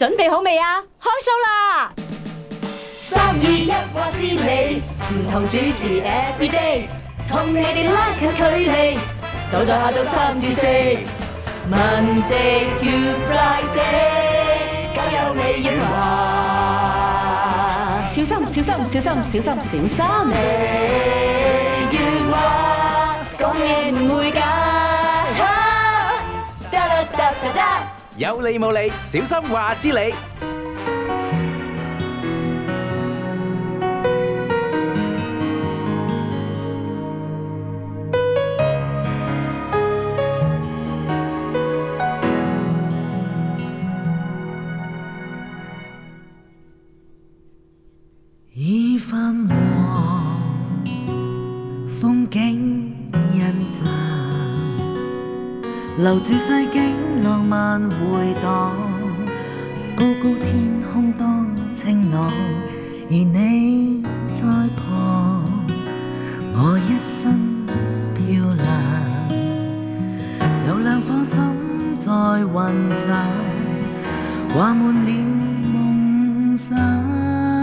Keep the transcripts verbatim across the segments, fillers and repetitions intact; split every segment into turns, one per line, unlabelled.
準備好未啊？開 show 啦！三二一話知你，唔同主持 everyday， 同你哋拉近距離，就在下晝三至四，Monday to Friday， 交有你潤滑。小心小心小心小心小心，你潤滑，講嘢唔會假。
有理冇理，小心話知你。
已泛黃，風景印象，留住世紀浪漫回盪，高高天空當晴朗，而你在旁，我一生漂亮，流亮放心在雲上，畫滿了夢想。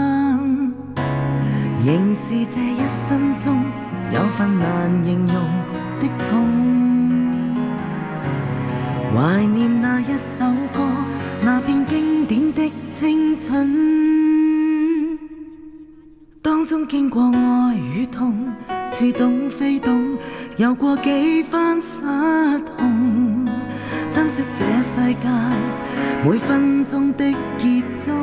仍是這一分鐘，有份難形容的痛。懷念那一首歌，那片經典的青春，當中經過愛與痛，似懂非懂，有過幾番失控。珍惜這世界每分鐘的結終，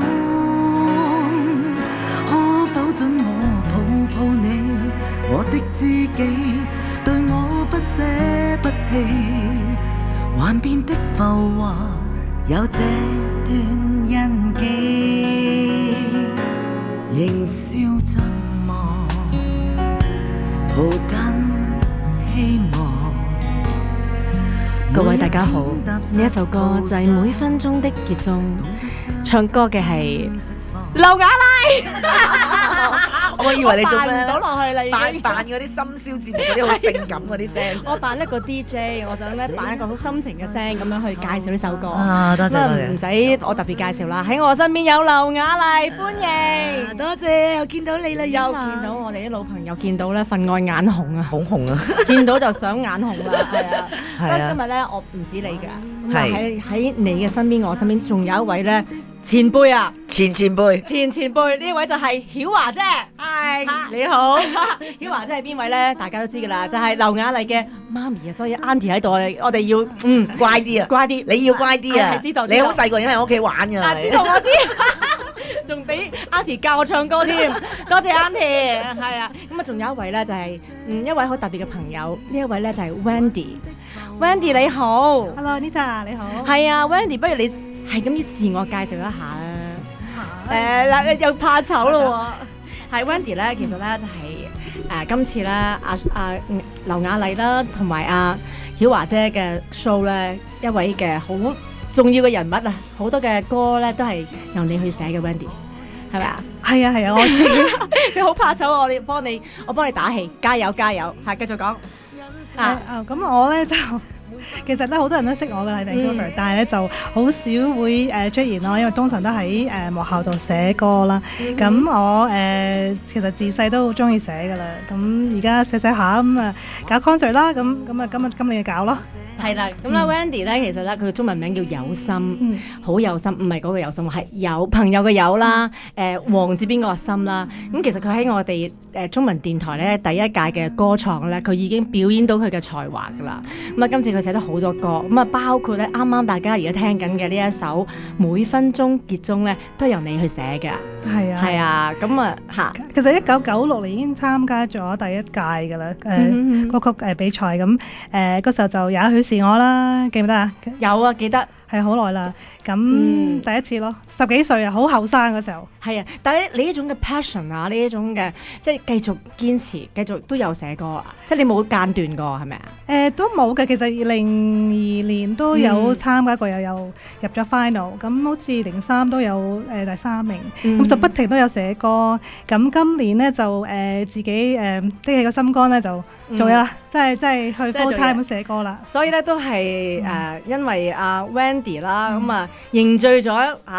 可否准我抱抱你，我的知己，對我不捨不棄，幻變的浮華有這段印記，仍笑着望，抱緊希望。
各位大家好，呢一首歌就係每分鐘的結終，唱歌嘅係劉雅麗。
我以為你做咩
扮唔到落去啦，已經
扮扮嗰啲深宵節目嗰啲好性感嗰啲聲。
我扮一個 D J， 我想咧扮一個好深情嘅聲咁樣去介紹呢首歌。
啊，多謝多謝，
唔使我特別介紹啦。喺我身邊有劉雅麗，歡迎。
多謝，又見到你啦，
又見到我哋啲老朋友，見到咧份外眼紅啊，
好紅啊！
見到就想眼紅啦，係啊。
係啊
今日咧，我唔止你㗎，咁啊
係
喺喺你嘅身邊，我身邊仲有一位咧前輩啊，
前前輩，
前前輩呢位就係曉華姐。
係你好，
曉華姐係邊位咧？大家都知㗎啦，就係劉雅麗嘅媽咪啊，所以 Auntie 喺度，我哋我哋要嗯
乖啲啊，
乖啲，
你要乖啲啊，
係知道，
你好細個已經喺屋企玩㗎啦，
知道我知，仲俾 Auntie 教我唱歌添，多謝 Auntie，係啊，咁啊仲有一位咧就係嗯一位好特別嘅朋友，呢一位咧就係 Wendy，Wendy 你好
，Hello Nita 你好，
係啊 Wendy， 不如你係咁要自我介紹一下啦，誒嗱又怕醜咯喎，係 Wendy 咧其實咧就係誒今次咧阿阿劉雅麗啦同埋阿曉華姐嘅 show 咧一位嘅好重要嘅人物啊，好多嘅歌咧都係由你去寫嘅 Wendy， 係咪啊？
係啊係啊，我知。
你好怕醜，我哋幫你，我幫你打氣，加油加油，係繼續講。
啊啊咁我咧就其實咧好多人都識我㗎喺 Vancouver，但係咧就好少會誒出現咯，因為通常都喺誒幕後度寫歌啦。咁我誒其實自細都好中意寫㗎啦。咁而家寫寫下咁啊搞 concert 啦，咁咁啊今日今年搞咯。
係啦，咁咧 Wendy 咧，其實咧佢嘅中文名叫有心，好有心，唔係嗰個有心，係有朋友嘅有啦，誒王字邊個心啦。咁其實佢喺我哋誒中文電台咧第一屆嘅歌創咧，佢已經表演到佢嘅才華㗎啦。咁啊，今次佢寫咗好多歌，咁啊包括咧啱啱大家而家聽緊嘅呢一首每分鐘結終咧，都係由你去寫㗎。
係啊，
係啊，咁啊嚇。
其實一九九六年已經參加咗第一屆㗎啦，誒歌曲誒比賽咁誒嗰時候就也許是我啦，記唔記得啊？
有啊，記得。
係好耐啦，咁第一次咯，十幾歲啊，好後生嗰時候。
係啊，但係你呢種嘅 passion 啊，呢一種嘅即係繼續堅持，繼續都有寫歌啊，即係你冇間斷過係咪啊？
誒都冇嘅，其實二零二年都有參加過，又有入咗 final，咁好似零三都有誒第三名，咁就不停都有寫歌。咁今年咧就誒自己誒的起個心肝咧就做嘢啦，即係即係去 full time 咁寫歌啦。
所以咧都係誒因為阿 Wendy 啦，咁啊凝聚咗嚇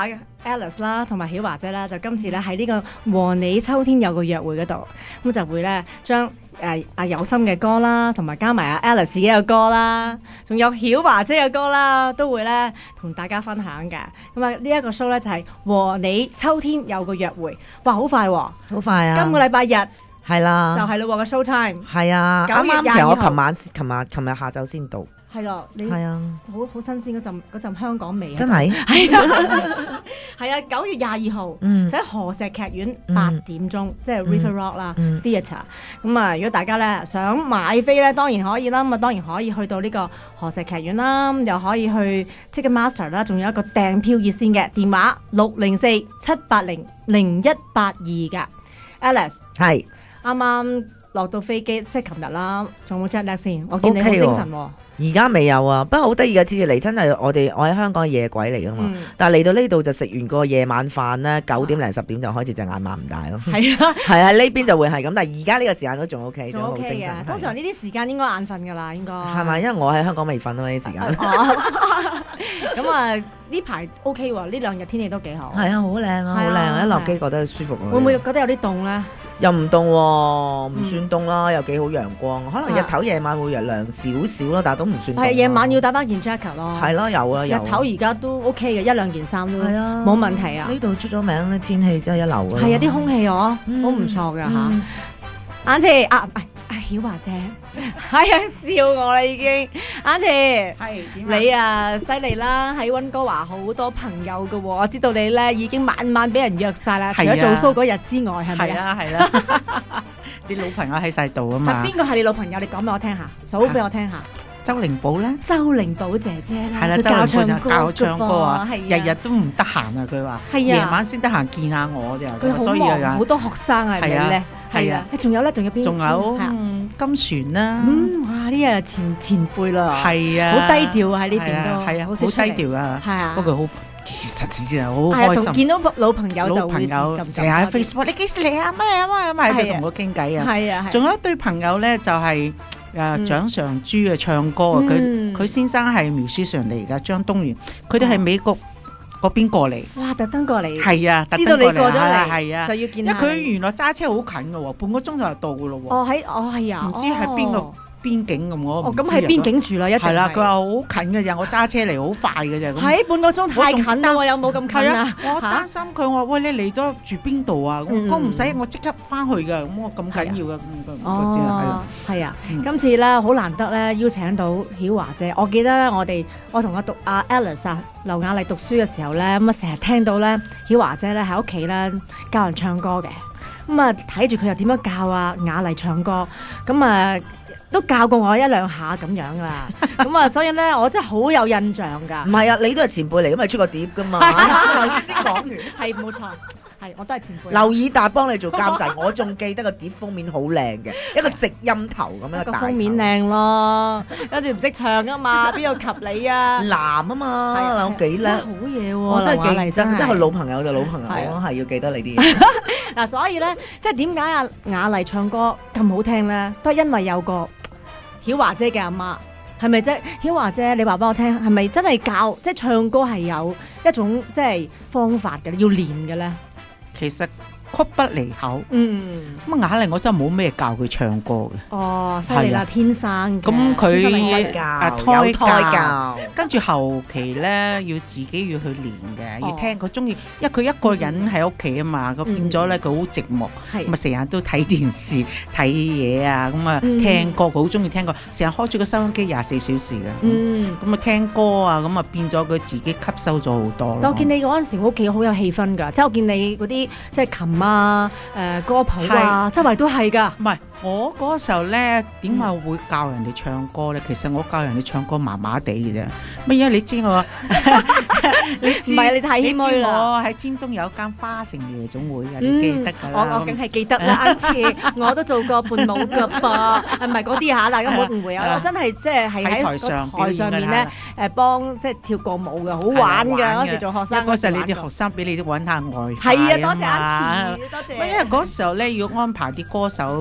Alice 啦，同埋曉華姐啦，就今次咧喺呢個和你秋天有個約會嗰度，咁就會咧將誒阿有心嘅歌啦，同埋加埋阿 Alice 自己嘅歌啦，仲有曉華姐嘅歌啦，都會咧同大家分享嘅。咁啊，呢一個 show 咧就係和你秋天有個約會，哇，好快喎！
好快啊！
今個禮拜日
係啦，
就係咯喎個 show time，
係啊，啱
九月廿二
啱其實我
號
琴晚、琴日、琴日下晝先到，
係咯，你
係啊，
好好新鮮嗰陣嗰陣香港味啊！
真係，
係啊，係啊，九月廿二號，
嗯
就喺何石劇院
嗯
八點鐘，即係 River Rock 啦
嗯
，Theatre。咁啊，如果大家咧想買飛咧，當然可以啦。咁啊，當然可以去到呢個何石劇院啦，又可以去 Ticketmaster 啦，仲有一個訂票熱線嘅電話六零四七八零零一八二㗎。Alice
係
啱啱落到飛機，即係琴日啦，仲有冇 jet lag 先？我見你好
OK 喎
精神喎。
而家未有啊，不過好得意嘅，次次嚟真係我哋我喺香港嘅夜鬼嚟噶嘛，
嗯
但係嚟到呢度就食完個夜晚飯咧，九點零十點就開始隻眼擘唔大咯。
係啊。
係啊，呢邊就會係咁，但係而家呢個時間都仲 OK，
仲
好
OK
精神。
嘅，通常呢啲時間應該眼瞓㗎啦，應該
係咪？因為我喺香港未瞓啊嘛，呢啲時間。
哦，咁啊呢排 OK 喎，呢兩日天氣都幾好。
係啊，好靚啊，好
係啊
靚啊！一落機
係啊
覺得舒服啊。
會唔會覺得有啲凍咧？
又唔凍喎，唔算凍啦，又幾好陽光。可能
啊
日頭夜晚會日涼少少咯，但係都唔算凍咯。
係夜晚要帶翻件 jacket 咯。
係咯，有啊有啊。
日頭而家都 OK 嘅，一兩件衫都
係啊，
冇問題啊。
呢度出咗名咧，天氣真係一流啊。
係啊，啲空氣我好
嗯
唔錯㗎嚇。
嗯
眼姐啊，唔係啊曉華姐，係啊笑我啦已經。眼姐。
係
你啊，犀利啦！喺温哥華好多朋友嘅喎，我知道你咧已經晚晚俾人約晒啦。除
係啊
咗做 show 嗰日之外，係咪
係
啊？
啦係啦，啲老朋友喺晒度啊
係
嘛。
邊個係你老朋友？你講俾我聽下，數俾我聽下。
周靈寶咧？
周靈寶姐姐啦，
係啦，
佢
周靈寶就
教
教我唱歌啊，
係啊
日日都唔得閒啊，佢話
係啊
夜晚先得閒見下我咋，
佢好
所以
忙，
啊
好，多學生係咪
係啊
咧？
係啊
係啊，仲有咧，仲有邊？
仲有
係啊
嗯金船啦，
嗯，哇！呢日前前輩啦，
係啊，
好低調啊喺呢邊
係啊
都
係啊，好低
好少出嚟
調啊，
係啊
不過好實時真係好
係啊，同
開心。
見到老朋友就
老
會
朋友
撳撳
成日喺
多啲
Facebook，你幾時嚟啊？乜嘢乜嘢乜嘢，喺度同我傾偈啊！
係啊，係啊
仲有一對朋友咧，就係誒蔣常珠啊，唱歌啊，佢
嗯
佢先生係苗書上嚟㗎，張東元，佢哋係美國嗰邊過嚟，
哇！特登過嚟，
係啊，特
知道
登過嚟
你過咗嚟，
係啊係啊
就，要見
因為
下你
佢原來揸車好近㗎喎，半個鐘頭就到㗎咯喎，
哦喺哦係啊，
唔知喺邊個
哦
邊境咁我
哦
唔知啊
咁喺邊境住啦，一定
係啦，
係
佢話好近嘅咋，我揸車嚟好快嘅咋，咁
喺半個鐘太近啦喎，有冇咁近
係
啊
啊？，我擔心佢，我話喂，你嚟咗住邊度啊？我
嗯
我唔使，我即刻翻去㗎，咁我咁緊要嘅，咁咁嗰啲啦，係
哦
啦，
係啊，
嗯
今次咧好難得咧邀請到曉華姐，我記得咧我哋我同阿讀阿 Alice 啊劉雅麗讀書嘅時候咧，咁啊成日聽到咧曉華姐咧喺屋企咧教人唱歌嘅，咁啊睇住佢又點樣教啊雅麗唱歌，咁啊都教過我一兩下咁樣啦，咁啊所以咧我真係好有印象㗎
唔。係啊，你都係前輩嚟，咁咪出個碟噶嘛。頭先先講完，
係冇錯，係我都係前輩。
劉以達幫你做監製，我仲記得個碟封面好靚嘅，一個直音頭咁樣
個
大
封面靚咯，跟住唔識唱啊嘛，邊有及你啊？
男啊嘛，我幾叻
哇，好嘢喎！
我真係記得，
劉雅麗真係
即係老朋友就老朋友，
係啊
我係要記得你啲嘢。
嗱，所以咧，即係點解阿雅麗唱歌咁好聽咧？都係因為有個曉華姐嘅阿媽，係咪啫？曉華姐，你話俾我聽，係咪真係教即係唱歌係有一種即係方法嘅，要練嘅咧？
其實曲不離口。
嗯，
咁啊，雅麗我真係冇咩教佢唱歌嘅，
哦，犀利啦，
係啊
天生嘅
咁佢
天生麗
胎教
啊
有胎
胎
教，
跟住後期咧要自己要去練嘅，
哦
要聽佢中意，因為佢一個人喺屋企啊嘛，咁
嗯
變咗咧佢好寂寞，
係
咁啊成日都睇電視睇嘢啊，咁啊
嗯
聽歌，佢好中意聽歌，成日開住個收音機廿四小時嘅，
嗯。
咁啊聽歌啊，咁啊變咗佢自己吸收咗好多咯。
但我見你嗰陣時屋企好有氣氛㗎，即係我見你嗰啲即係琴啊、誒、歌譜啊，周圍都係㗎。
唔係，我嗰時候咧點解會教人哋唱歌咧？其實我教人哋唱歌麻麻地嘅啫。乜嘢你知我？你知
唔係你太謙虛啦
你知我喺尖東有一間花城夜總會嘅，你記得㗎啦。
我我梗係記得啦，啱次我都做過伴舞㗎噃，唔係嗰啲嚇，大家唔好誤會啊！我真係即係係喺
喺台上
個台上面咧誒幫即係跳過舞嘅，好玩㗎嗰時做學生。
因為嗰時候你啲學生俾你揾下外快
係啊，多謝
嘛
阿慈，多謝。
因為嗰時候咧要安排啲歌手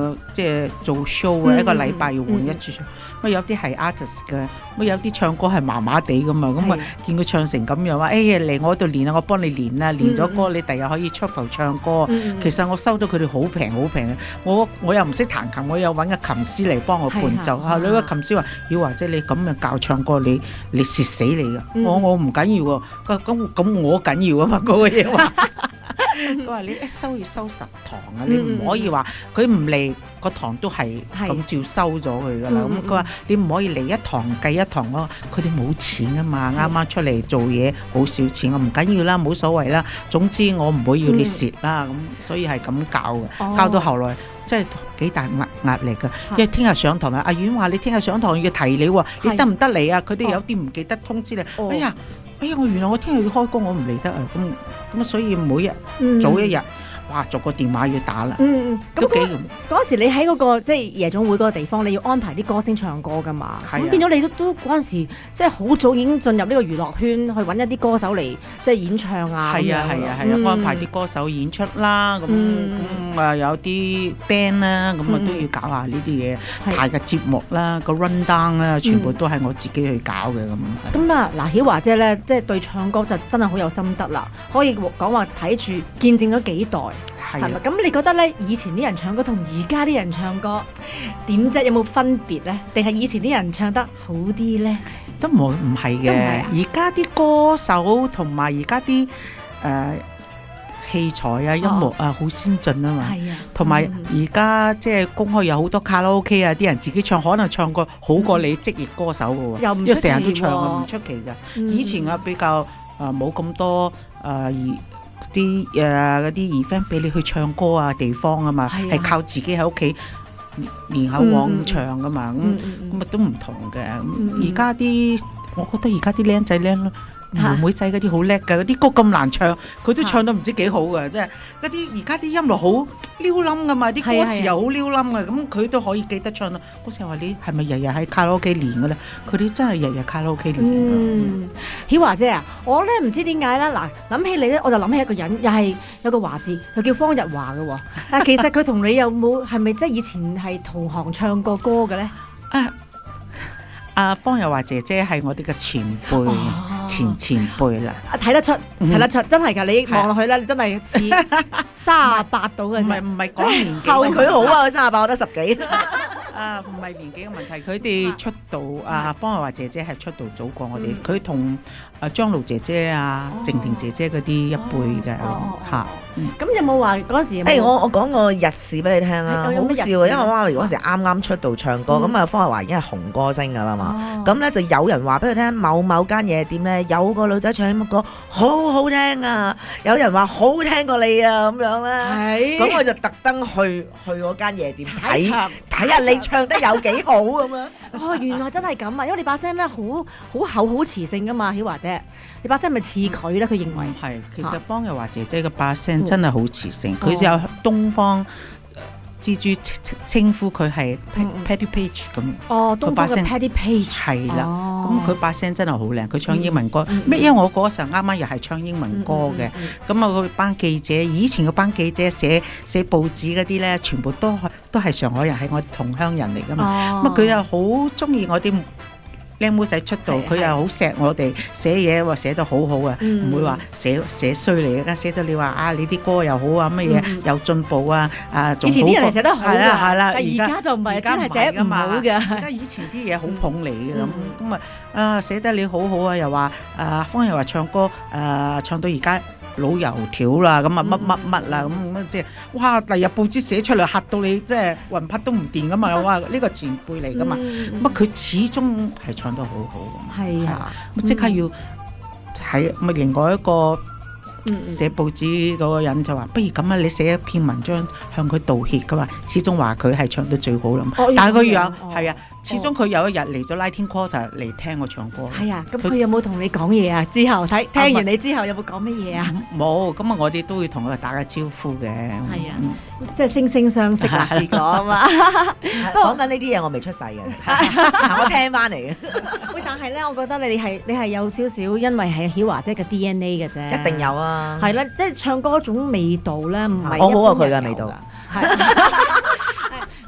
誒即係做 show 啊，
嗯
一個禮拜要換一次 show。咁有啲係 artist 嘅，咁有啲唱歌係麻麻地噶嘛，咁啊見佢唱成咁樣話，誒嚟我度練啊，我幫你練啊，練咗歌你第日可以出埠唱歌。
嗯
其實我收到佢哋好平好平嘅，我我又唔識彈琴，我又揾個琴師嚟幫我伴奏。
係
嚇，你個琴師話：要或者你咁樣教唱歌，你你蝕死你㗎。
嗯
我我唔緊要喎，佢咁咁我緊要啊嘛，嗰個嘢話。佢話你一收要收十堂啊，你唔可以話佢唔嚟個堂都係咁照收咗佢噶啦。
嗯
咁佢話你唔可以嚟一堂計一堂咯，佢哋冇錢啊嘛，啱啱出嚟做嘢好少錢，我唔緊要啦，冇所謂啦。總之我唔會要你蝕啦，咁、所以係咁教嘅，
哦
教到後來真係幾大壓壓力㗎。因為聽日上堂啊，阿婉話你聽日上堂要提你喎，你得唔得嚟啊？佢哋有啲唔記得通知你，
哦
哎呀。哎呀！我原來我聽日要開工，我唔嚟得啊！咁咁啊，所以每日
嗯
早一日，哇，逐個電話要打啦，
嗯嗯，咁
都幾
嗰
咁。
嗰時你喺嗰個即係夜總會嗰個地方，你要安排啲歌星唱歌噶嘛？
係啊
咁變咗你都都嗰陣時，即係好早已經進入呢個娛樂圈，去揾一啲歌手嚟即係演唱啊。
係啊
咁樣
係啊係
嗯
啊，安排啲歌手演出啦，咁
嗯
咁啊有啲 band 啦，咁啊
嗯
都要搞下呢啲嘢，
係
排嘅節目啦，個 run down 啦，全部都係我自己去搞嘅咁。
咁啊，嗱，曉華姐咧，即係對唱歌就真係好有心得啦，可以講話睇住見證咗幾代，係咪？
係啊，
咁你覺得咧，以前啲人唱歌同而家啲人唱歌點啫？有冇分別咧？定係以前啲人唱得好啲咧？
都冇唔係
都唔係
嘅
啊。
而家啲歌手同埋而家啲誒器材啊、音樂啊好先進啊嘛。
係啊，
同埋
嗯
而家即係公開有好多卡拉 OK 啊，啲人自己唱，可能唱過好過你職業歌手嘅喎，
又唔
因為成日都
出奇
唱啊，
喎
唔出奇嘅。
嗯
以前啊比較誒冇咁多誒而啲誒嗰啲 event 俾你去唱歌啊地方啊嘛，
係啊
係靠自己喺屋企連口往唱噶嘛，咁
嗯嗯嗯
咁啊都唔同嘅。
嗯
咁而家啲我覺得而家啲僆仔僆
嚇
妹妹仔嗰啲好叻㗎，嗰啲歌咁難唱，佢都唱得唔知幾好㗎，即係嗰啲而家啲音樂好撩冧㗎嘛，啲歌
係啊係啊
詞又好撩冧㗎，咁佢都可以記得唱到。嗰時候話你係咪日日喺卡拉 OK 練㗎咧？佢哋真係日日卡拉 OK 練㗎。
嗯，曉華姐啊，我咧唔知點解咧，嗱諗起你咧，我就諗起一個人，又係有個華字，佢叫方日華嘅喎。但係其實佢同你有冇係咪即係以前係同行唱過歌嘅咧？
啊！阿方日華姐姐係我哋嘅前輩，
哦
前前輩啦。
啊睇得出，
嗯
睇得出，真係㗎！你
係啊
望落去咧，你真係似三十八到嘅啫。
唔係唔係講年紀
後
問題，
佢好啊，佢三十八，我得十幾。
啊，唔係年紀嘅問題，佢哋出道啊，方日華姐姐係出道早過我哋，
嗯
佢同啊張露姐姐啊、
哦
靜婷姐姐嗰啲一輩嘅
哦
嚇。
咁有冇話嗰陣時有冇？
誒，我我講個日事俾你聽啦，
係有咩日事
好笑啊！因為我媽咪嗰時啱啱出道唱歌，
嗯
咁啊方日華已經係紅歌星㗎啦嘛。
哦
咁咧就有人話俾佢聽，某某間夜店咧有個女仔唱乜歌好好聽啊！有人話好聽過你啊咁樣咧。
係
咁我就特登去去嗰間夜店睇
睇
睇下你唱得有幾好咁樣。
哦，原來真係咁啊！因為你把聲咧好好厚好磁性噶嘛，曉華姐，你把聲係咪似佢咧？佢認為
唔係，其實
嚇
方日華姐姐嘅把聲真係好磁性，
哦
佢就有東方蜘蛛稱稱呼佢係
嗯嗯
Patty Page 咁。
哦，東方嘅
佢把聲
Patty Page
係啦，
哦
咁佢把聲真係好靚，佢唱英文歌
嗯嗯。
咩？因為我嗰時候啱啱又係唱英文歌嘅，
嗯嗯
咁啊佢班記者，以前嘅班記者寫寫報紙嗰啲咧，全部都係都係上海人，係我同鄉人嚟噶
嗯
嘛。咁啊
哦
佢又好中意我啲靚妹仔出道，
係
佢又好錫我哋，寫嘢話寫得好好啊，
嗯
唔會話寫寫衰嚟嘅，寫到你話啊你啲歌又好啊，乜嘢
嗯
又進步啊，啊仲
以前啲人
過
係寫得好㗎，
係啦係啦，
但係而家就唔係，
而家
真係寫唔好
而
嘅。
家以前啲嘢好捧你嘅咁
嗯，
咁啊啊寫得你好好啊，又話啊方又話唱歌啊唱到而家老油條啦，咁啊乜乜乜啦，咁咁即係哇！第日報紙寫出嚟嚇到你，即係魂魄都唔掂噶嘛！哇！呢個前輩嚟噶嘛，
嗯
咁啊佢始終係唱得好好㗎嘛，
係啊，
咁即刻要喺咪另外一個
嗯嗯
寫報紙嗰個人就話：不如咁啊，你寫一篇文章向佢道歉噶嘛，始終話佢係唱得最好啦嘛。
哦
但係佢有
要咁樣哦
係啊，始終佢有一日嚟咗 Lighting Quarter 嚟聽我唱歌。
係啊，咁
佢
佢有冇同你講嘢啊？之後睇聽完你之後有冇講乜嘢啊？
冇，咁啊我哋都會同佢打個招呼嘅。係
啊即係惺惺相惜啊，試過啊嘛。
講緊呢啲嘢我未出世嘅，我聽翻嚟嘅，
喂，但係咧，我覺得你哋係你係有少少，因為係曉華姐嘅 D N A 嘅啫，
一定有啊。
係啦，即係唱歌嗰種味道咧，唔係
我好過
一般人有
佢嘅味道
㗎。係，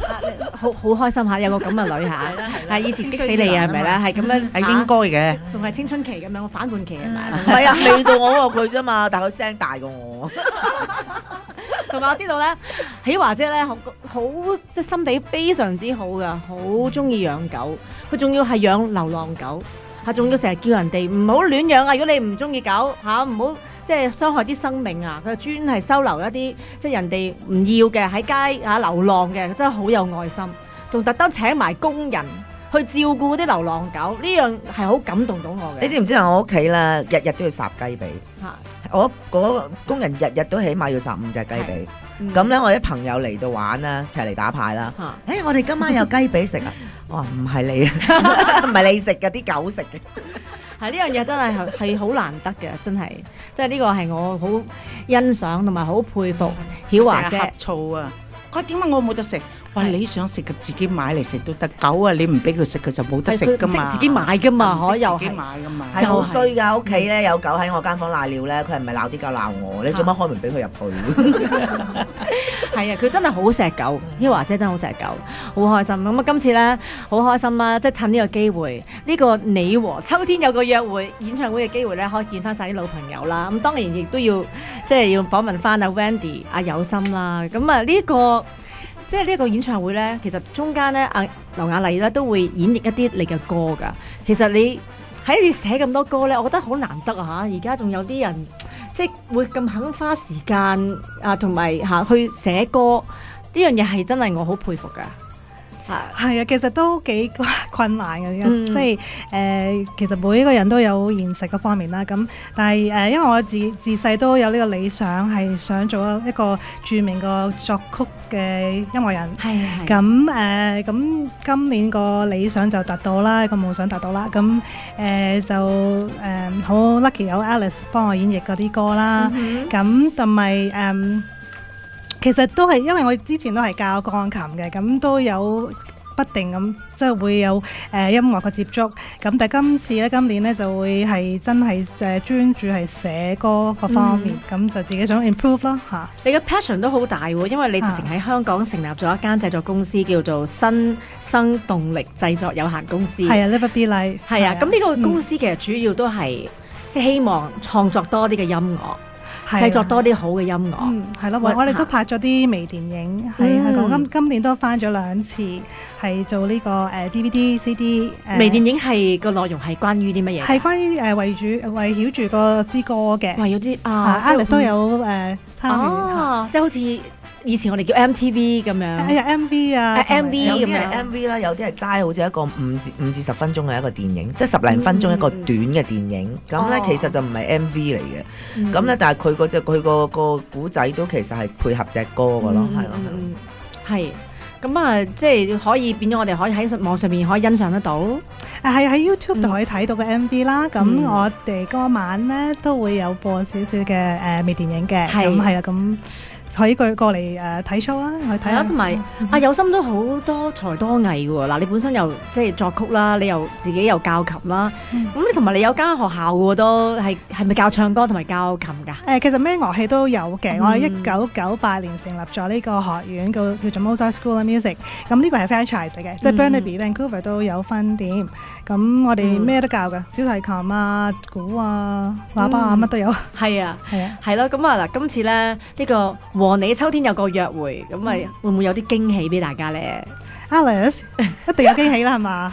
好好開心嚇，有個咁嘅女嚇，係以前激死你啊，係咪咧？係咁樣
係應該嘅，
仲係青春期咁樣，反叛期係咪？
唔係啊，未到我過佢啫嘛，但係佢聲大過我。
同埋我知道咧，喜華姐咧好好即係心地非常之好噶，好中意養狗。佢仲要係養流浪狗，係仲要成日叫人哋唔好亂養啊！如果你唔中意狗嚇，唔好即係傷害啲生命啊！佢專係收留一啲即係人哋唔要嘅喺街嚇流浪嘅，真係好有愛心，仲特登請埋工人去照顧啲流浪狗，呢樣係好感動到我嘅。
你知唔知啊？我屋企咧日日都要殺雞髀。
嚇
我嗰個工人日日都起碼要殺五隻雞髀，咁咧、嗯、我啲朋友嚟到玩啦，一齊嚟打牌啦。誒、啊欸，我哋今晚有雞髀食啊！我話唔係你啊，唔係你食嘅，啲狗食嘅。
係呢樣嘢真係係好難得嘅，真係，即係呢個係我好欣賞同埋好佩服曉華姐。
呷醋啊！佢點解我冇得食？話你想食嘅自己買嚟食都得，狗啊你唔俾佢食佢就冇得食噶嘛。
自己買噶嘛，可又
自己買噶嘛。
係好衰㗎，屋企咧有狗喺我間房瀨尿咧，佢係唔係鬧啲狗鬧我？你做乜開門俾佢入去？
係啊，佢真係好錫狗，曉華姐真係好錫狗，好開心。咁啊，今次咧好開心啦，即係趁呢個機會，呢個你和秋天有個約會演唱會嘅機會咧，可以見翻晒啲老朋友啦。咁當然亦都要即係要訪問翻阿 Wendy、阿有心啦。咁啊呢個。即係呢一個演唱會咧，其實中間咧，阿劉雅麗咧都會演繹一啲你嘅歌㗎。其實你喺你寫咁多歌咧，我覺得好難得啊嚇！而家仲有啲人即係會咁肯花時間啊，同埋嚇去寫歌，呢樣嘢係真係我好佩服㗎。
係啊，其實都幾困難嘅，嗯、即係誒、呃，其實每一個人都有現實嗰方面啦。咁但係誒、呃，因為我自自細都有呢個理想，係想做一個著名個作曲嘅音樂人。係係。咁誒，咁、呃、今年個理想就達到啦，個夢想達到啦。咁誒、呃、就誒好、呃、lucky 有 Alice 幫我演繹嗰啲歌啦。咁同埋誒。其實都係因為我之前都係教鋼琴嘅，咁都有不定咁即係會有誒、呃、音樂嘅接觸。咁但係今次咧，今年咧就會係真係誒專注係寫歌嗰方面，咁、嗯、就自己想 improve 啦嚇。
你嘅 passion 都好大喎，因為你直情喺香港成立咗一間製作公司，叫做新生動力製作有限公司。
係啊 Live A Be Life。係啊，
咁呢個公司其實主要都係、嗯、即係希望創作多啲嘅音樂。製作多啲好嘅音樂，
嗯，係咯，我我哋都拍咗啲微電影，係香港今今年都翻咗兩次，係做呢個誒 D V D、C D。
微電影係個內容係關於啲乜嘢？
係關於誒圍住圍繞住個支歌嘅，
圍繞啲啊
，Alex 都有誒參與，
哦，即係好似以前我哋叫 M T V 咁樣，
係啊 M V 啊
M V
有啲係 M V 啦，有啲係齋好似一個五至五至十分鐘嘅一個電影，即係十零分鐘一個短嘅電影。咁咧其實就唔係 M V 嚟嘅，咁咧但係佢嗰隻佢個個古仔都其實係配合隻歌嘅咯，係咯，
係。咁啊，即係可以變咗，我哋可以喺網上面可以欣賞得到。誒
係喺 YouTube 就可以睇到個 M V 啦。咁我哋嗰晚咧都會有播少少嘅誒微電影嘅。咁係啊，咁。可以過過嚟誒睇 show 啦，去睇下。同埋阿有心都好多才多藝嘅喎。嗱，你本身又即係作曲啦，你又自己又教琴啦。咁你同埋你有間學校嘅喎，都係係咪教唱歌同埋教琴㗎？誒，其實咩樂器都有嘅。我哋一九九八年成立咗呢個學院，叫叫做 Mozart School of Music。咁呢個係 franchise 嚟嘅，即係 Burnaby、Vancouver 都有分店。咁我哋咩都教嘅，小提琴啊、鼓啊、喇叭啊，乜都有。係啊，係啊，係咯。咁啊嗱，今次咧呢個和你秋天有個約會，咁咪會唔會有啲驚喜俾大家咧 ？Alice 一定有驚喜啦，係嘛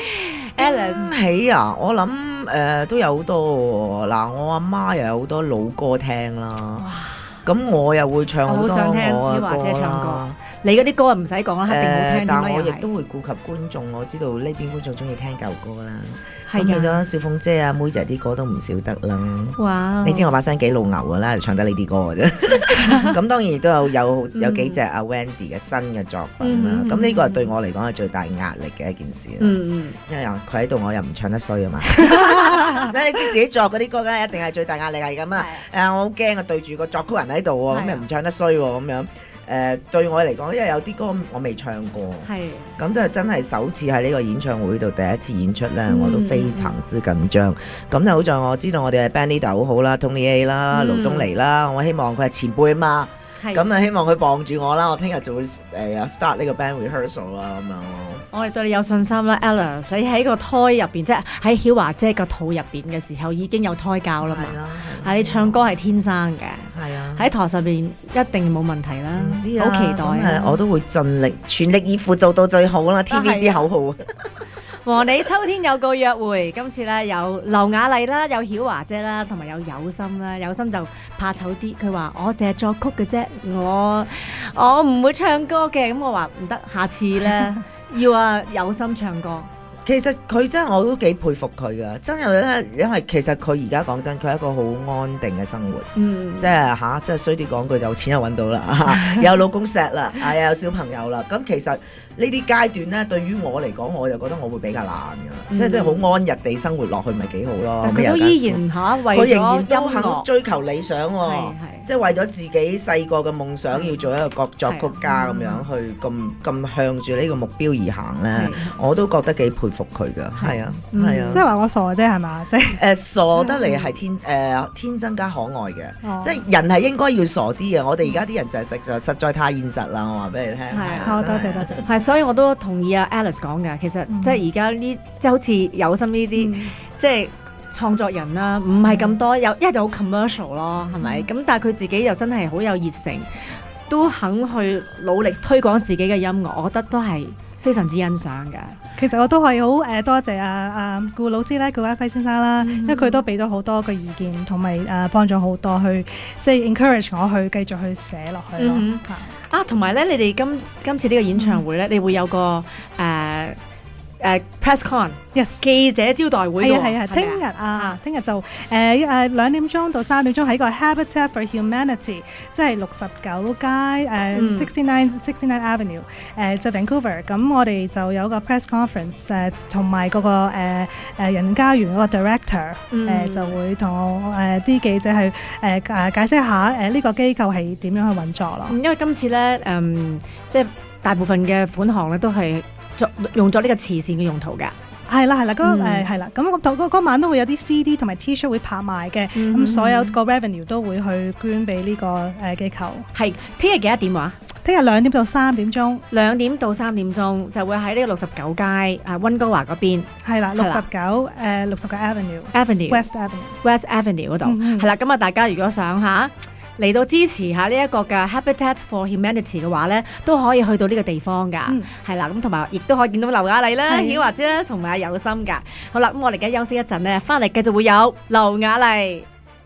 ？Alice 驚喜啊！我諗誒、呃、都有好多嗱，我阿媽又有好多老歌聽啦。咁我又會唱好多我嘅歌啦。你嗰啲歌啊唔使講啦，一定好聽。但我亦都會顧及觀眾，我知道呢邊觀眾中意聽舊歌啦。咁變咗小鳳姐啊、妹仔啲歌都唔少得啦。哇！你知我把聲幾老牛㗎啦，唱得呢啲歌嘅啫。咁當然亦都有有有幾隻阿 Wendy 嘅新嘅作品啦。咁呢個係對我嚟講係最大壓力嘅一件事。嗯，因為佢喺度，我又唔唱得衰啊嘛。所以你知自己作嗰啲歌咧，一定係最大壓力係咁啊！誒，我好驚啊，對住個作曲人喺度喎，咁又唔唱得衰喎，咁樣。誒、呃、對我嚟講，因為有啲歌我未唱過，咁就真係首次喺呢個演唱會度第一次演出咧，嗯、我都非常之緊張。咁就好在我知道我哋係 band leader 好好啦，Tony A 啦、盧東尼啦，我希望佢係前輩啊嘛。
係
咁啊希望佢傍住我啦，我聽日就會誒有 start 呢個 band rehearsal 啦咁樣咯。
我哋對你有信心啦 Ella， 你喺個胎入邊，即係喺曉華姐個肚入邊嘅時候已經有胎教啦嘛。
係啦，
係你唱歌係天生嘅，
係啊。
喺台上邊一定冇問題啦。
唔知
好期待
咁
啊！
誒我都會盡力全力以赴做到最好啦。T V B 口號。
和你秋天有個約會，今次咧有劉雅麗啦，有曉華姐啦，同埋有有心啦。有心就怕醜啲，佢話我淨係作曲嘅啫，我我唔會唱歌嘅。咁我話唔得，下次咧要啊有心唱歌。
其實佢真係我都幾佩服佢噶，真係咧，因為其實佢而家講真，佢係一個好安定嘅生活，
嗯，
即係吓，即係衰啲講句，有錢又揾到啦，有老公錫啦，啊有小朋友啦，咁其實。呢啲階段咧，對於我嚟講，我就覺得我會比較難㗎，
嗯、
即係即係好安逸地生活落去，咪幾好咯。
但佢都依然嚇為咗
佢仍然都
音樂
肯追求理想喎，即係為咗自己細個嘅夢想，要做一個作作曲家咁樣去咁咁向住呢個目標而行咧，我都覺得幾佩服佢㗎。係啊，係啊，
即係話我傻啫係嘛？即係
誒傻得嚟係天誒天真加可愛嘅，即係人係應該要傻啲嘅。我哋而家啲人就係實在實在太現實啦。我話俾你聽，
係
好多謝多謝。
所以我都同意啊 Alice 講嘅，其實、嗯、即係而家呢，即係好似有心呢啲，嗯、即係創作人啦，唔係咁多，有一就好 commercial 咯，係咪？咁、嗯、但係佢自己又真係好有熱誠，都肯去努力推廣自己嘅音樂，我覺得都係非常之欣賞嘅。
其實我都可以好誒多謝啊啊顧老師咧，顧嘉輝先生啦，嗯、因為佢都俾咗好多嘅意見，同埋誒幫咗好多去即係 encourage 我去繼續去寫落去咯。
嗯啊，同埋咧，你哋今今次呢個演唱會咧，嗯、你會有個誒誒、呃呃、press con，yes 記者招待會喎。
係啊係啊，聽日啊，聽日就誒誒兩點鐘到三點鐘喺個 Habitat for Humanity，即係六十九街誒 sixty nine sixty nine Avenue 誒就 Vancouver。咁我哋就有個 press conference 誒，同埋嗰個誒誒、呃、人家園嗰個 director 誒、
嗯
呃、就會同我誒啲記者去誒誒解釋下誒呢個機構係點樣去運作咯。
因為今次咧誒、嗯，即係大部分嘅款項咧都係作用作呢個慈善嘅用途㗎。係
啦係啦，嗰誒係啦，咁嗰嗰晚都會有啲 C D 同埋 T-shirt 會拍賣嘅，咁、嗯、所有個 revenue 都會去捐俾呢個誒機構。係，聽日幾多點話？聽日兩點到三點鐘，兩點到三點鐘就會喺呢個六十九街啊溫哥華嗰邊。係啦，六十九誒六十九 Avenue，Avenue，West Avenue，West Avenue 嗰度。係啦，咁啊大家如果想嚇嚟到支持下呢一個嘅 Habitat for Humanity 嘅話咧，都可以去到呢個地方㗎。係啦、嗯，咁同埋亦都可以見到劉雅麗啦、曉華姐啦，同埋有心㗎。好啦，咁我哋而家休息一陣咧，翻嚟繼續會有劉雅麗。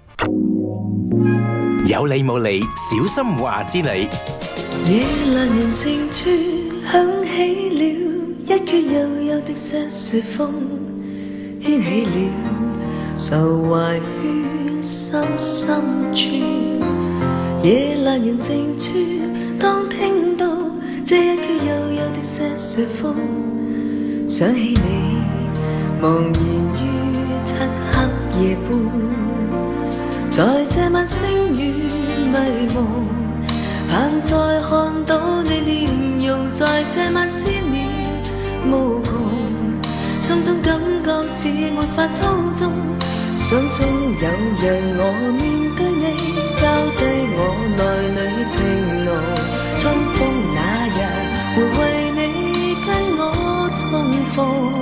有理冇理，小心話之理。
夜闌人靜處響起了一闕又有的些些風，掀起了愁懷於心深處。夜闌人靜處，當聽到這一闕又有的些些風，想起你茫然於漆黑夜半，在這晚星雨迷蒙，盼再看到你臉容，在這晚思念無窮，心中感覺似沒法操縱，想中有讓我面對你，交低我內裏情濃，春風那日會為你跟我重逢，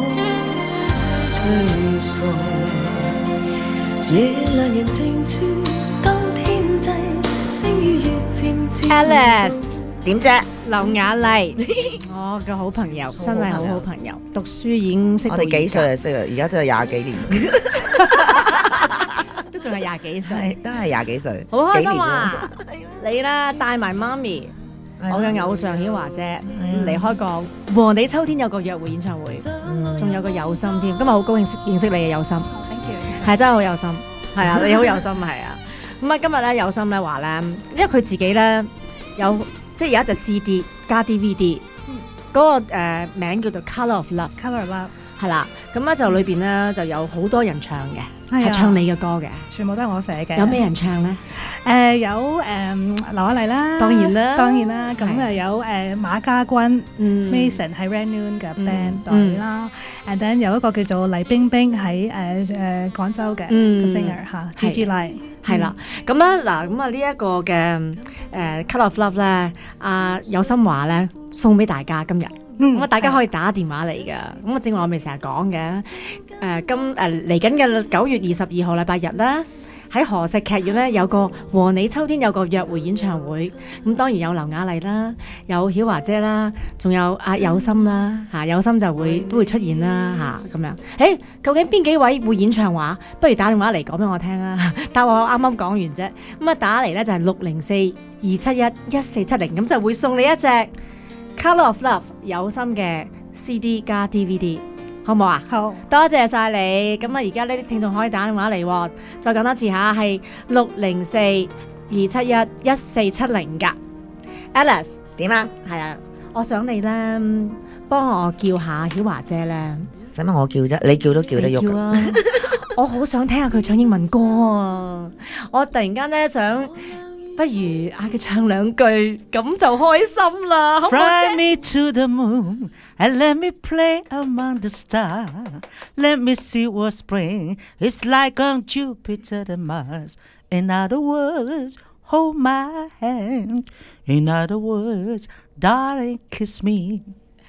隨送夜闌人靜處，當天際星與月漸漸
Alice
點啫？
劉雅麗，我嘅好朋友，真係好好朋友，讀書已經識到。
我哋幾歲就識啊？而家真係廿幾年。
都仲係廿幾歲，
都係廿幾歲，
好開心啊！你啦，帶埋媽咪，我嘅偶像曉華姐嚟開個和你秋天有個約會演唱會，仲有個有心添。今日好高興認識你嘅有心 ，thank you，係真係好有心，係啊，你好有心係啊。咁啊，今日咧有心咧話咧，因為佢自己咧有即係有一隻 C D 加 D V D，嗰個誒名叫做 Colour of Love，Colour of Love 係啦。咁咧就裏邊咧就有好多人唱嘅。係唱你嘅歌嘅，全部都係我寫嘅。有咩人唱咧？誒有誒劉雅麗啦，當然啦，當然啦。咁啊有誒馬家軍，Mason 係 Red Noon 嘅 band 隊啦。And then 有一個叫做黎冰冰喺誒誒廣州嘅 singer 嚇，G G Lai 係啦。咁咧嗱，咁啊呢一個嘅誒 Colour of Love 咧，阿有心話咧送俾大家今日。咁啊，大家可以打電話嚟㗎。咁啊，正話我咪成日講嘅。誒，今誒嚟緊嘅九月二十二號禮拜日啦，喺何石劇院咧有個和你秋天有個約會演唱會。咁當然有劉雅麗啦，有曉華姐啦，仲有阿有心啦嚇，有心就會都會出現啦嚇咁樣。誒，究竟邊幾位會演唱話？不如打電話嚟講俾我聽啊！但我啱啱講完啫。咁啊，打嚟咧就係六零四二七一一四七零，咁就會送你一隻 Colour of Love 有心嘅 C D 加 D V D， 好唔好啊？
好，
多謝晒你。咁啊，而家呢啲聽眾可以打電話嚟喎，再講多次下，係六零四二七一一四七零噶。Alice
點啊？
係啊，我想你咧幫我叫下曉華姐咧。
使乜我叫啫？你叫都叫得喐㗎。
你叫啊！我好想聽下佢唱英文歌啊！我突然間咧想，不如嗌佢唱兩句，咁就開心啦，好唔好
Fly
啫？
me to the moon and let me play among the stars. Let me see what spring is like on Jupiter and Mars. In other words, hold my hand. In other words, darling, kiss me.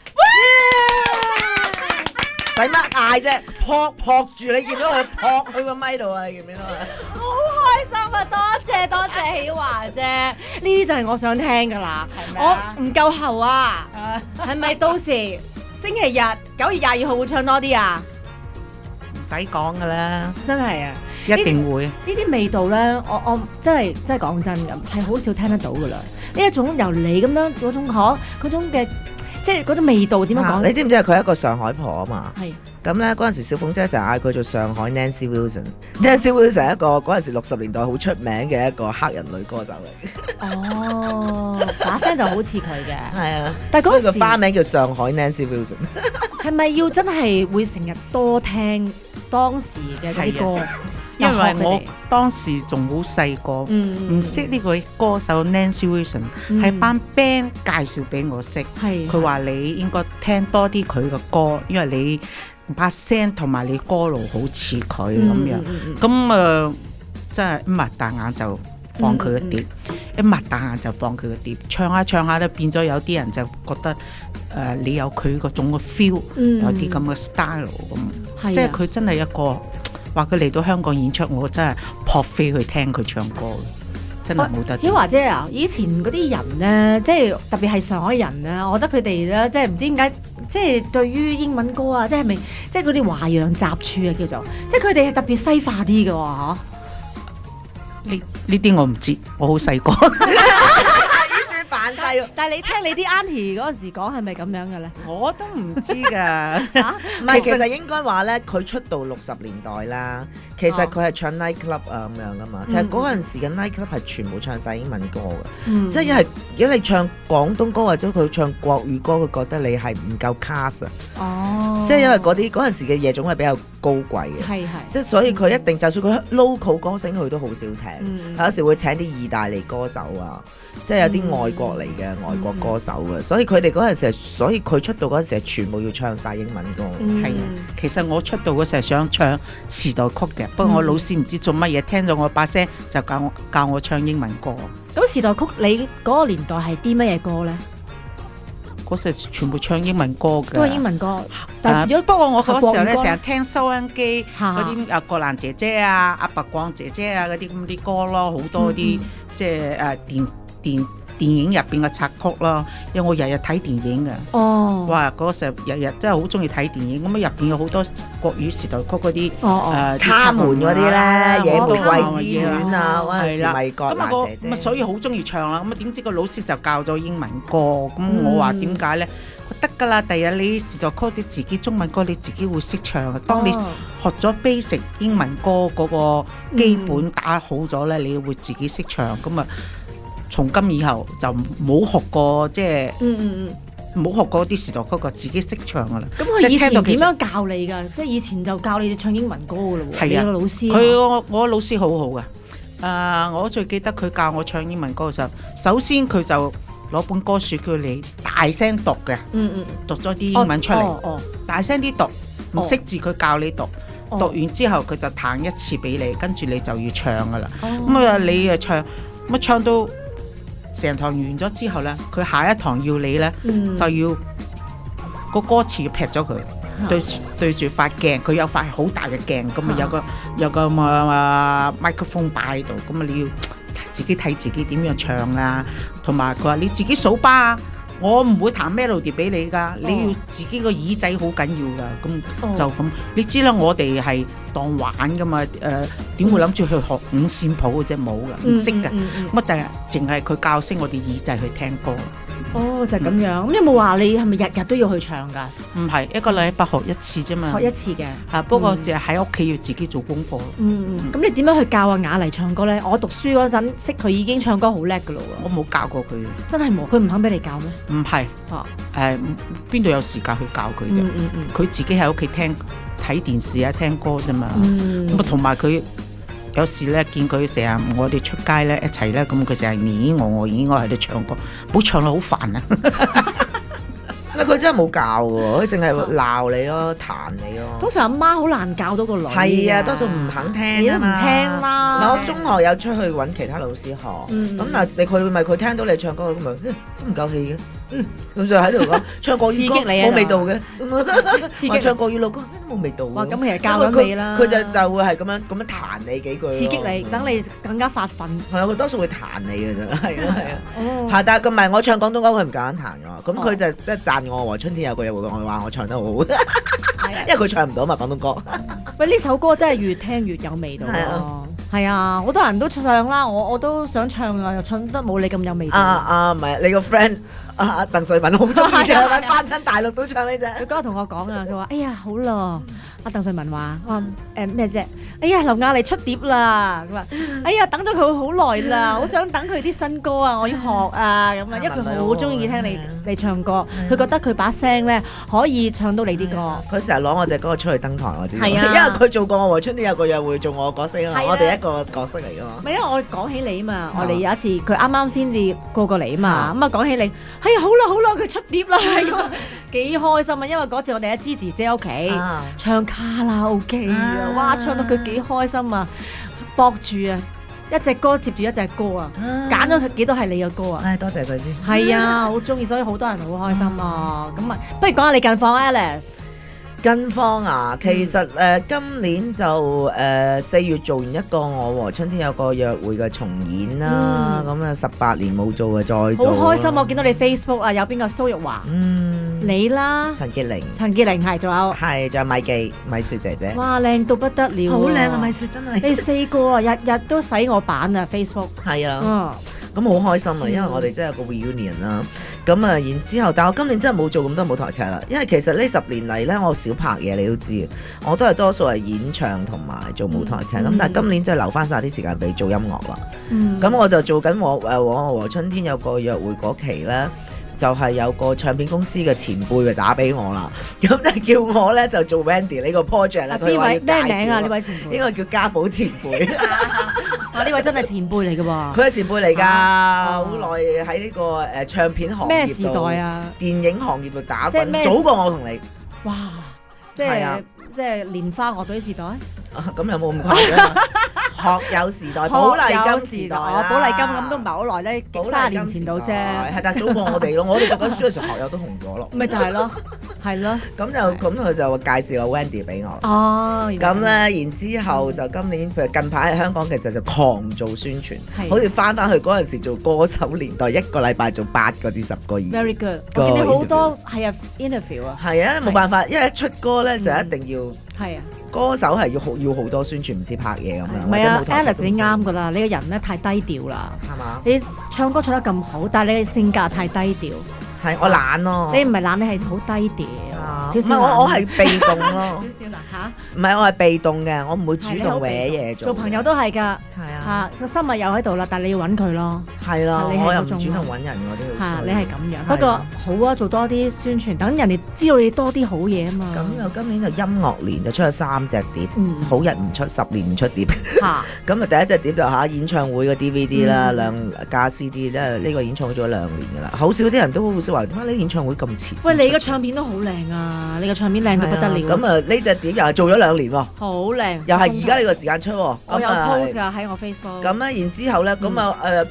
使乜嗌啫？撲撲住你見到佢撲去個咪度啊！你見唔見到啊？
好開心啊！多謝多謝曉華姐，呢啲就係我想聽噶啦。我唔夠喉啊，係咪到時星期日九月廿二號會唱多啲啊？
唔使講㗎啦，
真係啊！
一定會。
呢啲味道咧，我我真係真係講真咁，係好少聽得到噶啦。呢一種由你咁樣嗰種可嗰種嘅，即係嗰種味道點樣講？
你知唔知佢係一個上海婆啊嘛？
係。
咁咧嗰陣時，小鳳姐成日嗌佢做上海 Nancy Wilson。Nancy Wilson 係一個嗰陣時六十年代好出名嘅一個黑人女歌手嚟。
哦，把聲就好似佢嘅。
係啊，
但係嗰陣時
所以個花名叫上海 Nancy Wilson。
係咪要真係會成日多聽當時嘅嗰啲歌？
因為我當時仲好細個，
嗯
唔識呢個歌手 Nancy Wilson，係、嗯、班 band 介紹俾我識。佢話你應該聽多啲佢嘅歌，因為你把聲同埋你歌路好似佢咁樣。咁誒、嗯呃，真係一擘大眼就放佢嘅碟，嗯嗯、一擘大眼就放佢嘅碟，唱下唱下咧，變咗有啲人就覺得誒、呃、你有佢嗰種嘅 feel，、嗯、有啲咁嘅 style 咁，即係佢真係一個。話佢嚟到香港演出，我真係撲飛去聽佢唱歌，真係冇得。
曉華姐啊，以前嗰啲人咧，即係特別係上海人咧，我覺得佢哋咧，即係唔知點解，即係對於英文歌啊，即係咪即係嗰啲華洋雜處啊，叫做，即係佢哋係特別西化啲嘅喎，嗬？
呢呢啲我唔知，我好細個。
但係你聽你啲 auntie 嗰陣時講係咪咁樣嘅咧？
我都唔知㗎。
唔係，其實應該話咧，佢出道六十年代啦，其實佢係唱 night club 啊咁樣噶嘛。其實嗰陣時嘅 night club 係全部唱晒英文歌嘅，嗯、即係因為如果你唱廣東歌或者佢唱國語歌，佢覺得你係唔夠 class 啊。哦，即係因為嗰啲嗰陣時嘅夜總係比較高貴嘅，係係，即係所以佢一定、嗯、就算佢 local 歌星，佢都好少請，嗯、有時會請啲意大利歌手啊，即係有啲外國嚟嘅、嗯、外國歌手嘅，所以佢哋嗰陣時，所以佢出道嗰陣時係全部要唱晒英文歌。
係、嗯，其實我出道嗰時係想唱時代曲嘅，不過我老師唔知做乜嘢，聽咗我把聲就教我教我唱英文歌。
咁時代曲你嗰個年代係啲乜嘢歌咧？
嗰時全部唱英文歌嘅，
都係英文歌。
但係、啊、不過我嗰時候咧成日聽收音機嗰啲啊國蘭姐姐啊、阿白光姐姐啊嗰啲咁啲歌咯，好多啲、嗯、即係誒、啊、電電。電影入邊嘅插曲咯，因為我日日睇電影嘅。哦，哇！嗰時日日真係好中意睇電影，咁啊入邊有好多國語時代曲嗰啲，誒
卡門嗰啲咧，野玫瑰醫院啊，嗰陣時咪國蘭姐姐。
咁啊，所以好中意唱啦。咁啊，點知個老師就教咗英文歌，咁我話點解咧？得㗎啦，第日你時代曲你自己中文歌你自己會識唱嘅。當你學咗 basic 英文歌嗰個基本打好咗咧，你會自己識唱咁啊。從今以後就冇學過，即係嗯嗯嗯，冇學過啲時代曲個，自己識唱噶啦。
咁佢以前點樣教你㗎？即係以前就教你哋唱英文歌㗎咯喎。係啊，你個老師。
佢我我老師好好㗎。誒，我最記得佢教我唱英文歌嘅時候，首先佢就攞本歌書叫你大聲讀嘅，嗯嗯，讀咗啲英文出嚟，哦哦，大聲啲讀，唔識字佢教你讀，讀完之後佢就彈一次俾你，跟住你就要唱㗎啦。咁啊，你啊唱，咁啊唱到。 成堂完咗之後咧，佢下一堂要你咧、
嗯
就要個歌詞要劈咗佢。對對住塊鏡，佢有塊好大嘅鏡，咁啊有個有個咁啊麥克風擺喺度，咁啊你要自己睇自己點樣唱啊，同埋佢話你自己數吧，我唔會彈 melody 俾你㗎，你要自己個耳仔好緊要㗎，咁就咁。你知啦，我哋係當玩㗎嘛，誒點會諗住去學五線譜嘅啫，冇㗎，唔識㗎，乜就係淨係佢教識我哋耳仔去聽歌。
哦，就係咁樣。咁有冇話你係咪日日都要去唱㗎？
唔係一個禮拜學一次啫嘛。
學一次嘅。
嚇，不過就係喺屋企要自己做功課。
嗯嗯。咁你點樣去教阿雅麗唱歌咧？我讀書嗰陣識佢已經唱歌好叻㗎咯喎。
我冇教過佢。
真係冇，佢唔肯俾你教咩？
唔係。
哦。
誒，邊度有時間去教佢啫？
嗯嗯嗯。
佢自己喺屋企聽睇電視啊，聽歌啫嘛。
嗯。
咁啊，同埋佢。有時咧見佢成日我哋出街咧一齊咧，咁佢成日咦我我咦我喺度唱歌，冇唱到好煩啊！
佢真係冇教喎，佢淨係鬧你咯，彈你咯。
通常阿媽好難教到個女。
係啊，多數唔肯聽啊嘛。
唔聽啦。
嗱，我中學有出去揾其他老師學，咁嗱你佢咪佢聽到你唱歌咁咪都唔夠氣嘅。嗯，咁就喺度講唱國語歌冇味道嘅，話唱國語老歌都冇味道。
哇，咁其實教緊你啦。
佢就就會係咁樣咁樣彈你幾句，
刺激你，等你更加發奮。
係啊，佢多數會彈你嘅啫，係啊係啊。哦。係，但係佢唔係我唱廣東歌，佢唔夠膽彈㗎。咁佢就即係讚我和春天有個約會，我話我唱得好好。係啊，因為佢唱唔到嘛廣東歌。
喂，呢首歌真係越聽越有味道咯。係啊，好多人都唱啦，我我都想唱啊，又唱得冇你咁有味道。
啊啊，唔係你個 friend。啊！鄧萃雯好中意唱，翻親大陸都唱呢隻。佢
嗰日同我講啊，佢話：哎呀，好咯！阿鄧萃雯話：我話誒咩啫？哎呀，劉雅麗出碟啦！佢話：哎呀，等咗佢好耐啦，好想等佢啲新歌啊！我要學啊咁啊，因為佢好中意聽你你唱歌，佢覺得佢把聲咧可以唱到你啲歌。
佢成日攞我隻歌出去登台，我知。
係啊，
因為佢做過我和春天有個約會，做我角色啊嘛，我哋一個角色嚟㗎嘛。
唔係因為我講起你啊嘛，我哋有一次佢啱啱先至過過嚟啊嘛，咁啊講起你。哎呀，好啦好啦，佢出碟啦，係咁幾開心啊！因為嗰次我哋喺芝芝姐屋企唱卡拉 OK 啊，哇，唱到佢幾開心啊，搏住啊，一隻歌接住一隻歌啊，揀咗幾多係你嘅歌啊！
唉，多謝佢先。
係啊，好中意，所以好多人好開心啊！咁啊，不如講下你近況 Alice。
近況啊，其實誒、呃、今年就誒四、呃、月做完一個我和春天有個約會嘅重演啦，咁啊十八年冇做啊，再做。
好開心！我見到你 Facebook 啊，有邊個蘇玉華？嗯，你啦，
陳潔靈，
陳潔靈係，仲有
係，仲有米記米雪姐姐。
哇，靚到不得了！
好靚啊，米雪真係。
你四個啊，日日都洗我版啊 Facebook。
係啊。嗯。咁好開心啊，因為我哋真係有個 reunion 啦。咁啊，然之後，但係我今年真係冇做咁多舞台劇啦。因為其實呢十年嚟咧，我少拍嘢，你都知。我都係多數係演唱同埋做舞台劇。咁、嗯、但係今年真係留翻晒啲時間俾做音樂啦。咁、嗯、我就做緊我誒我和春天有個約會嗰期咧。就係有個唱片公司嘅前輩就打俾我啦，咁就叫我咧就做 Wendy 呢個 project 啦。
邊位咩名啊？呢位前輩？
呢個叫家寶前輩。
啊！呢位真係前輩嚟嘅喎。
佢係前輩嚟㗎，好耐喺呢個誒唱片行業
咩時代啊？
電影行業度打滾，早過我同你。
哇！即係、啊、即係蓮花樂隊時代。
咁有冇咁誇張？學友時代、寶麗金時代啦，
寶麗金咁都唔係好耐咧，三十年前到啫。
係，但係早過我哋咯，我哋讀緊書嘅時候，學友都紅咗咯。
咪就係咯，係咯。咁
就咁佢就介紹個 Wendy 俾我。
哦。
咁咧，然之後就今年譬如近排喺香港，其實就狂做宣傳，好似翻翻去嗰陣時做歌手年代，一個禮拜做八個至十個月。
Very good。我見你好多係啊 interview 啊。
係啊，冇辦法，因為一出歌咧就一定要。
係啊。
歌手係要好要好多宣傳，唔知拍嘢咁樣。
唔係啊 Alice 你啱㗎啦，你個人咧太低調啦。係嘛？你唱歌唱得咁好，但係你嘅性格太低調。
係我懶咯。
你唔係懶，你係好低調。
唔係我我係被動咯。
少少啦嚇。
唔係我係被動嘅，我唔會主動搲嘢做。
做朋友都係㗎。係
啊。
嚇個心咪又喺度啦，但係你要揾佢咯。
係啦，我又唔主動揾人嗰啲。
嚇，你係咁樣。不過好啊，做多啲宣傳，等人哋知道你多啲好嘢啊嘛。
咁又今年就音樂年就出咗三隻碟，好日唔出，十年唔出碟。嚇。咁啊第一隻碟就嚇演唱會嘅 D V D 啦，兩加 C D，即係呢個演唱會做咗兩年㗎啦。好少啲人都好少話點解你演唱會咁遲？
喂，你個唱片都好靚啊！你個唱片靚到不得了。
咁啊呢隻碟又係做咗兩年喎。
好靚。
又係而家呢個時間出喎。
我有 post 㗎喺我 Facebook。
咁咧，然之後咧，咁啊誒，今年就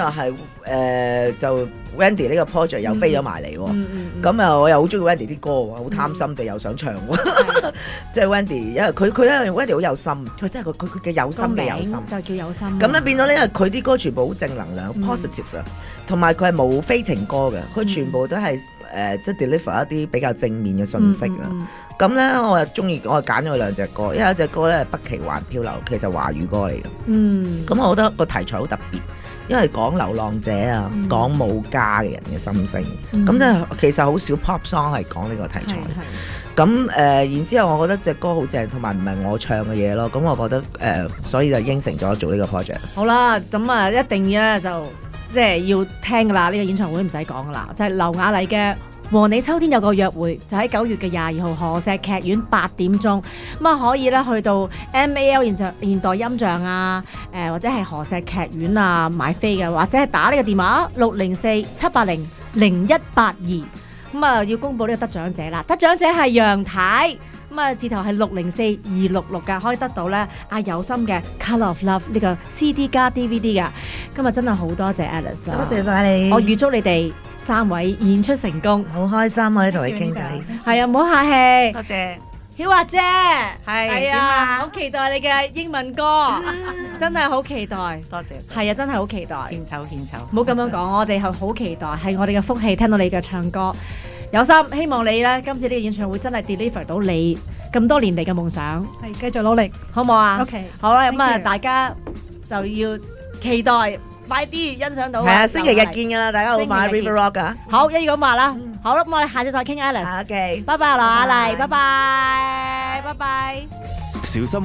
係、是、誒、呃、就 Wendy 呢個 project 又飛咗埋嚟喎。
嗯嗯嗯
咁啊，我又好中意 Wendy 啲歌喎，好貪心地又想唱喎。即係 Wendy，因為佢佢咧 Wendy 好有心，佢真係佢佢佢嘅有心嘅有心。
就叫有心。
咁咧變咗咧，因為佢啲歌全部好正能量、
嗯
positive 啊，同埋佢係冇非情歌嘅，佢全部都係誒即係 deliver 一啲比較正面嘅信息啊。
嗯
咁咧，我又中意，我係揀咗兩隻歌，因為有一隻歌咧係《北奇環漂流》，其實華語歌嚟嘅。
嗯。
咁我覺得個題材好特別，因為講流浪者啊，
嗯
講冇家嘅人嘅心聲。
嗯
咁即係其實好少 pop song 係講呢個題材。咁誒、呃，然之後我覺得隻歌好正，同埋唔係我唱嘅嘢咯。咁我覺得誒、呃，所以就應承咗做呢個 project。
好啦，咁啊一定要咧就即係要聽噶啦，呢、呢個演唱會唔使講噶啦，就係、是、劉雅麗嘅。和你秋天有個約會，就喺九月嘅廿二號何石劇院八點鐘，咁啊可以咧去到 M A L 現象現代音像啊，誒、呃、或者係何石劇院啊買飛嘅，或者係打呢個電話六零四七八零零一八二，咁啊要公佈呢個得獎者啦，得獎者係楊太，咁啊字頭係六零四二六六噶，可以得到咧阿有心嘅 Colour of Love 呢個 C D 加 D V D 噶，今日真係好多謝 Alice，
多謝晒你，
我預祝你哋三位演出成功，
好開心可以同你傾偈。
係啊，唔好客氣。
多謝。
曉華姐，
係
係
點啊
好期待你嘅英文歌，真係好期待。
多謝。
係啊，真係好期待。
獻醜獻醜。
唔好咁樣講，我哋係好期待，係我哋嘅福氣，聽到你嘅唱歌。有心，希望你咧今次呢個演唱會真係 deliver 到你咁多年嚟嘅夢想。
係繼續努力，
好唔好啊
？OK，
好啦，咁啊，
Thank you
大家就要期待。快啲欣賞到
係啊，星期日見㗎啦，大家好買 River Rock 啊！
好，一於咁話啦。好啦，咁我哋下次再傾 Alice。
OK，
拜拜，羅雅麗，拜拜，拜拜。
小心。